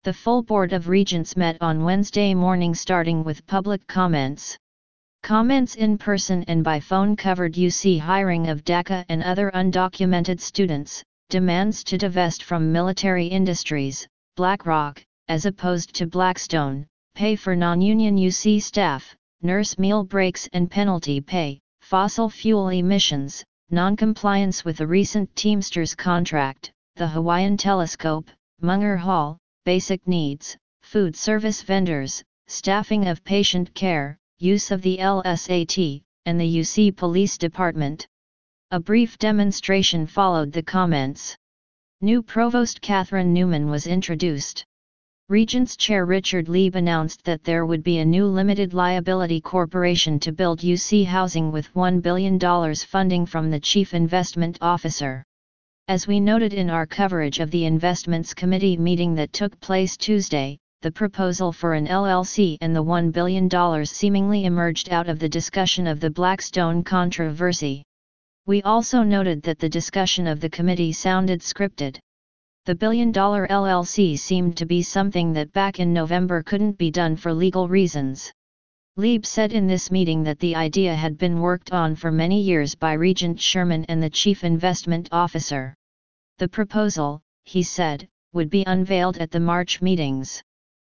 The full Board of Regents met on Wednesday morning, starting with public comments. Comments in person and by phone covered UC hiring of DACA and other undocumented students, demands to divest from military industries, BlackRock, as opposed to Blackstone, pay for non-union UC staff, nurse meal breaks and penalty pay, fossil fuel emissions, non-compliance with a recent Teamsters contract, the Hawaiian Telescope, Munger Hall, basic needs, food service vendors, staffing of patient care, use of the LSAT, and the UC Police Department. A brief demonstration followed the comments. New Provost Catherine Newman was introduced. Regents Chair Richard Lieb announced that there would be a new limited liability corporation to build UC housing with $1 billion funding from the Chief Investment Officer. As we noted in our coverage of the Investments Committee meeting that took place Tuesday, the proposal for an LLC and the $1 billion seemingly emerged out of the discussion of the Blackstone controversy. We also noted that the discussion of the committee sounded scripted. The billion-dollar LLC seemed to be something that back in November couldn't be done for legal reasons. Lieb said in this meeting that the idea had been worked on for many years by Regent Sherman and the Chief Investment Officer. The proposal, he said, would be unveiled at the March meetings.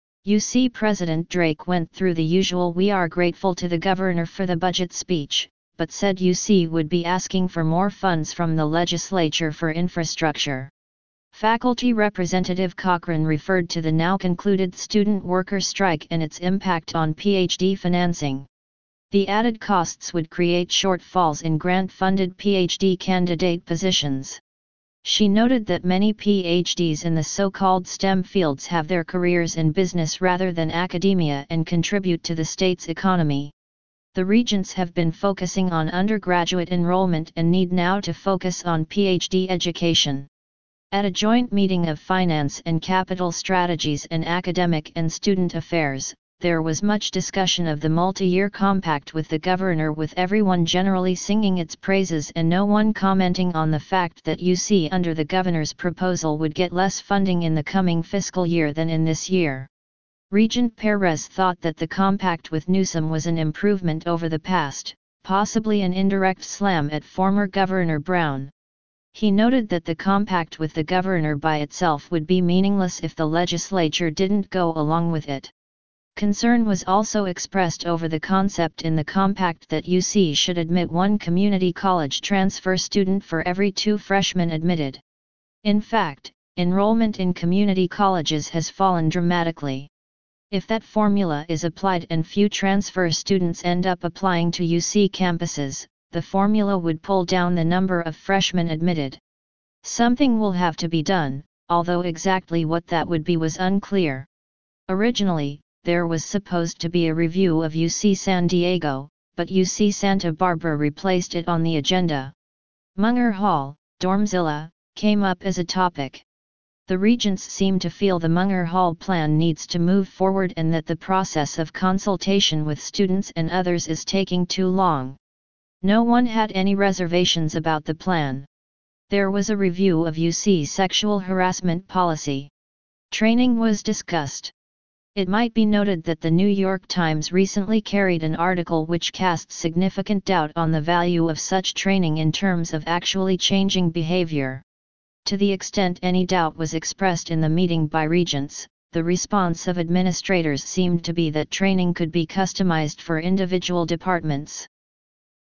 UC President Drake went through the usual "we are grateful to the governor for the budget" speech, but said UC would be asking for more funds from the legislature for infrastructure. Faculty Representative Cochran referred to the now concluded student worker strike and its impact on PhD financing. The added costs would create shortfalls in grant-funded PhD candidate positions. She noted that many PhDs in the so-called STEM fields have their careers in business rather than academia and contribute to the state's economy. The regents have been focusing on undergraduate enrollment and need now to focus on PhD education. At a joint meeting of Finance and Capital Strategies and Academic and Student Affairs, there was much discussion of the multi-year compact with the governor, with everyone generally singing its praises and no one commenting on the fact that UC under the governor's proposal would get less funding in the coming fiscal year than in this year. Regent Perez thought that the compact with Newsom was an improvement over the past, possibly an indirect slam at former Governor Brown. He noted that the compact with the governor by itself would be meaningless if the legislature didn't go along with it. Concern was also expressed over the concept in the compact that UC should admit one community college transfer student for every 2 freshmen admitted. In fact, enrollment in community colleges has fallen dramatically. If that formula is applied and few transfer students end up applying to UC campuses, the formula would pull down the number of freshmen admitted. Something will have to be done, although exactly what that would be was unclear. Originally, there was supposed to be a review of UC San Diego, but UC Santa Barbara replaced it on the agenda. Munger Hall, Dormzilla, came up as a topic. The regents seem to feel the Munger Hall plan needs to move forward and that the process of consultation with students and others is taking too long. No one had any reservations about the plan. There was a review of UC sexual harassment policy. Training was discussed. It might be noted that the New York Times recently carried an article which casts significant doubt on the value of such training in terms of actually changing behavior. To the extent any doubt was expressed in the meeting by regents, the response of administrators seemed to be that training could be customized for individual departments.